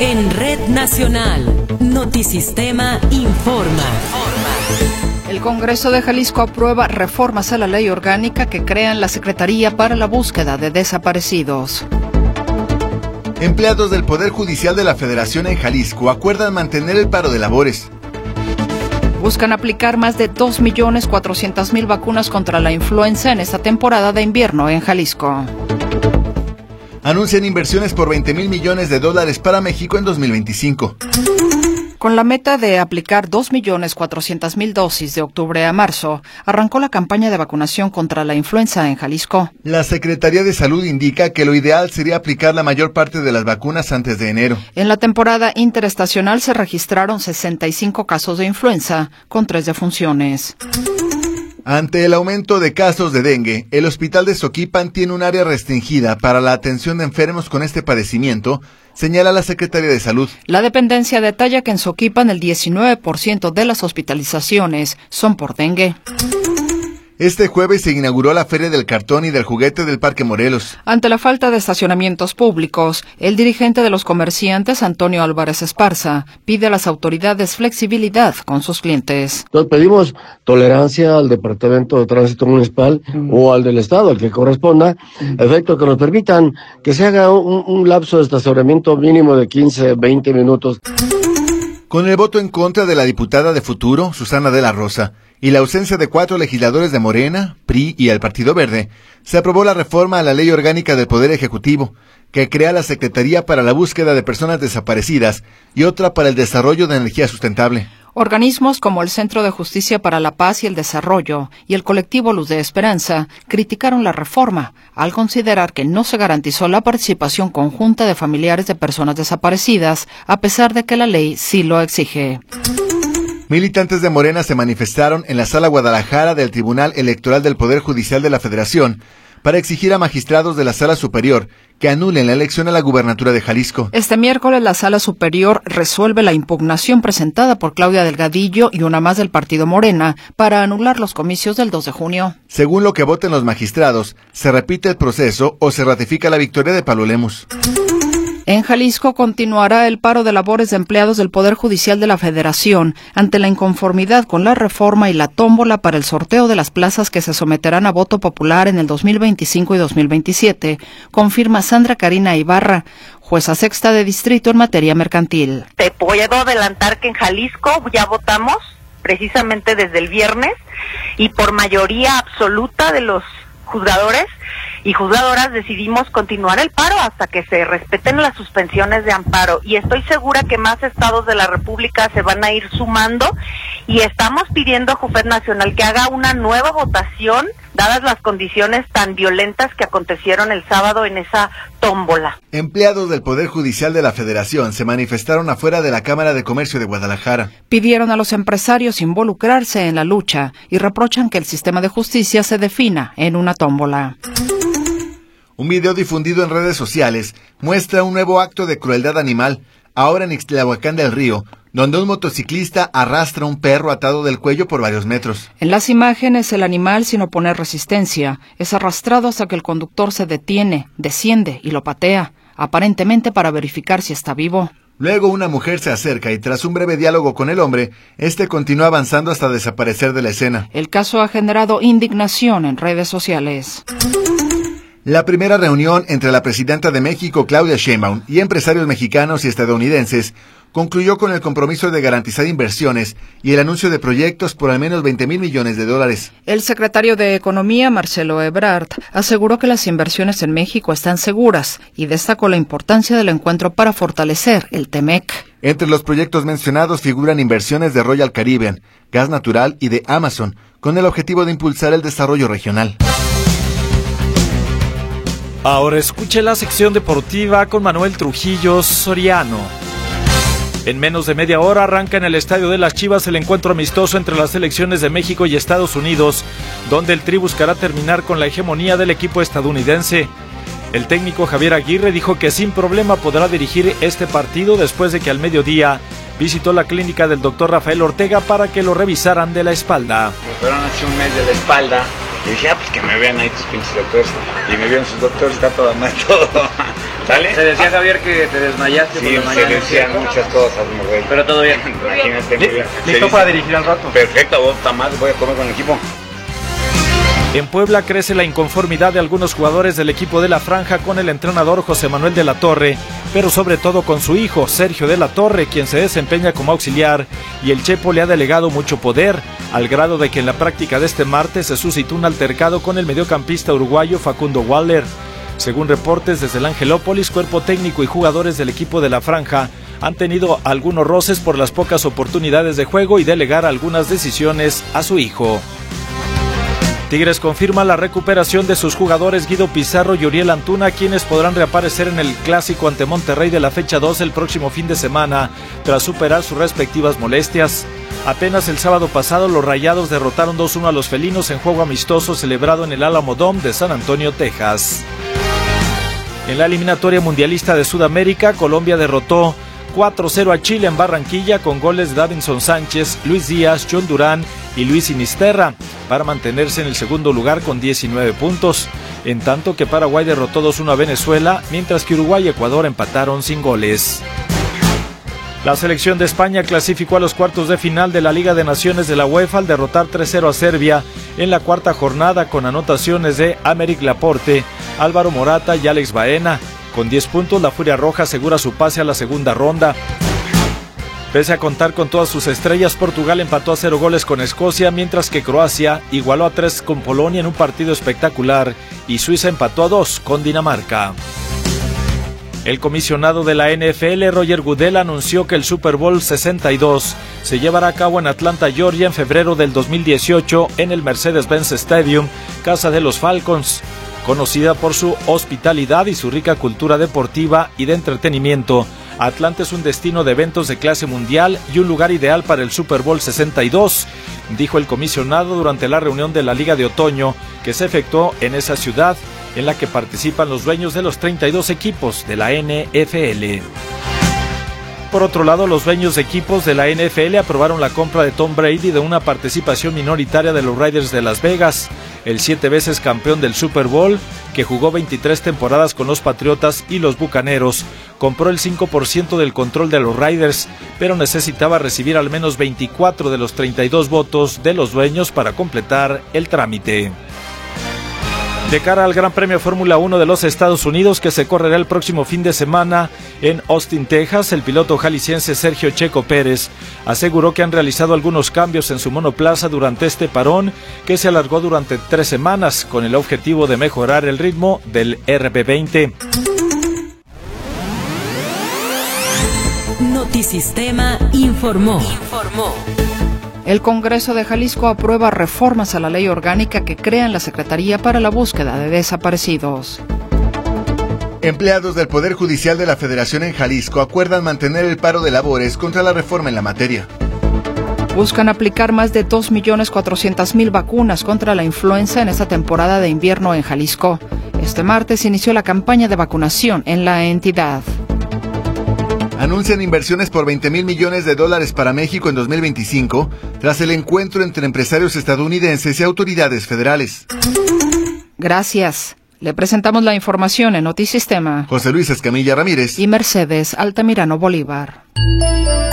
En Red Nacional, Notisistema informa. El Congreso de Jalisco aprueba reformas a la ley orgánica que crean la Secretaría para la Búsqueda de Desaparecidos. Empleados del Poder Judicial de la Federación en Jalisco acuerdan mantener el paro de labores. Buscan aplicar más de 2.400.000 vacunas contra la influenza en esta temporada de invierno en Jalisco. Anuncian inversiones por $20,000 millones para México en 2025. Con la meta de aplicar 2.400.000 dosis de octubre a marzo, arrancó la campaña de vacunación contra la influenza en Jalisco. La Secretaría de Salud indica que lo ideal sería aplicar la mayor parte de las vacunas antes de enero. En la temporada interestacional se registraron 65 casos de influenza, con 3 defunciones. Ante el aumento de casos de dengue, el hospital de Xoquipan tiene un área restringida para la atención de enfermos con este padecimiento, señala la Secretaría de Salud. La dependencia detalla que en Xoquipan el 19% de las hospitalizaciones son por dengue. Este jueves se inauguró la Feria del Cartón y del Juguete del Parque Morelos. Ante la falta de estacionamientos públicos, el dirigente de los comerciantes, Antonio Álvarez Esparza, pide a las autoridades flexibilidad con sus clientes. Entonces pedimos tolerancia al Departamento de Tránsito Municipal o al del Estado, al que corresponda, efecto que nos permitan que se haga un lapso de estacionamiento mínimo de 15, 20 minutos. Con el voto en contra de la diputada de Futuro, Susana de la Rosa, y la ausencia de 4 legisladores de Morena, PRI y el Partido Verde, se aprobó la reforma a la Ley Orgánica del Poder Ejecutivo, que crea la Secretaría para la Búsqueda de Personas Desaparecidas y otra para el Desarrollo de Energía Sustentable. Organismos como el Centro de Justicia para la Paz y el Desarrollo y el colectivo Luz de Esperanza criticaron la reforma al considerar que no se garantizó la participación conjunta de familiares de personas desaparecidas, a pesar de que la ley sí lo exige. Militantes de Morena se manifestaron en la Sala Guadalajara del Tribunal Electoral del Poder Judicial de la Federación para exigir a magistrados de la Sala Superior que anulen la elección a la gubernatura de Jalisco. Este miércoles la Sala Superior resuelve la impugnación presentada por Claudia Delgadillo y una más del partido Morena para anular los comicios del 2 de junio. Según lo que voten los magistrados, se repite el proceso o se ratifica la victoria de Pablo Lemus. En Jalisco continuará el paro de labores de empleados del Poder Judicial de la Federación ante la inconformidad con la reforma y la tómbola para el sorteo de las plazas que se someterán a voto popular en el 2025 y 2027, confirma Sandra Karina Ibarra, jueza sexta de distrito en materia mercantil. Te puedo adelantar que en Jalisco ya votamos precisamente desde el viernes y por mayoría absoluta de los juzgadores y juzgadoras decidimos continuar el paro hasta que se respeten las suspensiones de amparo, y estoy segura que más estados de la República se van a ir sumando, y estamos pidiendo a Jufet Nacional que haga una nueva votación dadas las condiciones tan violentas que acontecieron el sábado en esa tómbola. Empleados del Poder Judicial de la Federación se manifestaron afuera de la Cámara de Comercio de Guadalajara. Pidieron a los empresarios involucrarse en la lucha y reprochan que el sistema de justicia se defina en una tómbola. Un video difundido en redes sociales muestra un nuevo acto de crueldad animal, ahora en Ixtlahuacán del Río, donde un motociclista arrastra un perro atado del cuello por varios metros. En las imágenes, el animal, sin oponer resistencia, es arrastrado hasta que el conductor se detiene, desciende y lo patea, aparentemente para verificar si está vivo. Luego una mujer se acerca y tras un breve diálogo con el hombre, este continúa avanzando hasta desaparecer de la escena. El caso ha generado indignación en redes sociales. La primera reunión entre la presidenta de México, Claudia Sheinbaum, y empresarios mexicanos y estadounidenses concluyó con el compromiso de garantizar inversiones y el anuncio de proyectos por al menos $20,000 millones. El secretario de Economía, Marcelo Ebrard, aseguró que las inversiones en México están seguras y destacó la importancia del encuentro para fortalecer el TEMEC. Entre los proyectos mencionados figuran inversiones de Royal Caribbean, Gas Natural y de Amazon, con el objetivo de impulsar el desarrollo regional. Ahora escuche la sección deportiva con Manuel Trujillo Soriano. En menos de media hora arranca en el Estadio de las Chivas el encuentro amistoso entre las selecciones de México y Estados Unidos, donde el Tri buscará terminar con la hegemonía del equipo estadounidense. El técnico Javier Aguirre dijo que sin problema podrá dirigir este partido después de que al mediodía visitó la clínica del doctor Rafael Ortega para que lo revisaran de la espalda. Me operaron hace un mes de la espalda. Y dije, pues que me vean ahí tus pinches doctores. Y me vieron sus doctores, está todo mal todo. ¿Sale? Se decía, Javier, que te desmayaste Sí, por la se mañana. decían muchas cosas, mujer. Pero todo bien. Imagínate, muy bien. ¿Listo para dirigir al rato? Perfecto, vos más voy a comer con el equipo. En Puebla crece la inconformidad de algunos jugadores del equipo de la Franja con el entrenador José Manuel de la Torre, pero sobre todo con su hijo Sergio de la Torre, quien se desempeña como auxiliar, y el Chepo le ha delegado mucho poder, al grado de que en la práctica de este martes se suscitó un altercado con el mediocampista uruguayo Facundo Waller. Según reportes desde el Angelópolis, cuerpo técnico y jugadores del equipo de la Franja han tenido algunos roces por las pocas oportunidades de juego y delegar algunas decisiones a su hijo. Tigres confirma la recuperación de sus jugadores Guido Pizarro y Uriel Antuna, quienes podrán reaparecer en el clásico ante Monterrey de la fecha 2 el próximo fin de semana, tras superar sus respectivas molestias. Apenas el sábado pasado, los Rayados derrotaron 2-1 a los felinos en juego amistoso celebrado en el Alamo Dome de San Antonio, Texas. En la eliminatoria mundialista de Sudamérica, Colombia derrotó 4-0 a Chile en Barranquilla con goles de Davinson Sánchez, Luis Díaz, John Durán y Luis Sinisterra para mantenerse en el segundo lugar con 19 puntos, en tanto que Paraguay derrotó 2-1 a Venezuela, mientras que Uruguay y Ecuador empataron sin goles. La selección de España clasificó a los cuartos de final de la Liga de Naciones de la UEFA al derrotar 3-0 a Serbia en la cuarta jornada con anotaciones de Aymeric Laporte, Álvaro Morata y Alex Baena. Con 10 puntos, la Furia Roja asegura su pase a la segunda ronda. Pese a contar con todas sus estrellas, Portugal empató a 0 goles con Escocia, mientras que Croacia igualó a 3 con Polonia en un partido espectacular y Suiza empató a 2 con Dinamarca. El comisionado de la NFL, Roger Goodell, anunció que el Super Bowl 62 se llevará a cabo en Atlanta, Georgia, en febrero del 2018 en el Mercedes-Benz Stadium, casa de los Falcons. Conocida por su hospitalidad y su rica cultura deportiva y de entretenimiento, Atlanta es un destino de eventos de clase mundial y un lugar ideal para el Super Bowl 62, dijo el comisionado durante la reunión de la Liga de Otoño que se efectuó en esa ciudad, en la que participan los dueños de los 32 equipos de la NFL. Por otro lado, los dueños de equipos de la NFL aprobaron la compra de Tom Brady de una participación minoritaria de los Raiders de Las Vegas. El 7 veces campeón del Super Bowl, que jugó 23 temporadas con los Patriotas y los Bucaneros, compró el 5% del control de los Raiders, pero necesitaba recibir al menos 24 de los 32 votos de los dueños para completar el trámite. De cara al Gran Premio Fórmula 1 de los Estados Unidos, que se correrá el próximo fin de semana en Austin, Texas, el piloto jalisciense Sergio Checo Pérez aseguró que han realizado algunos cambios en su monoplaza durante este parón, que se alargó durante 3 semanas, con el objetivo de mejorar el ritmo del RB20. Notisistema informó. El Congreso de Jalisco aprueba reformas a la ley orgánica que crean la Secretaría para la Búsqueda de Desaparecidos. Empleados del Poder Judicial de la Federación en Jalisco acuerdan mantener el paro de labores contra la reforma en la materia. Buscan aplicar más de 2.400.000 vacunas contra la influenza en esta temporada de invierno en Jalisco. Este martes inició la campaña de vacunación en la entidad. Anuncian inversiones por $20,000 millones para México en 2025, tras el encuentro entre empresarios estadounidenses y autoridades federales. Gracias. Le presentamos la información en Notisistema. José Luis Escamilla Ramírez y Mercedes Altamirano Bolívar.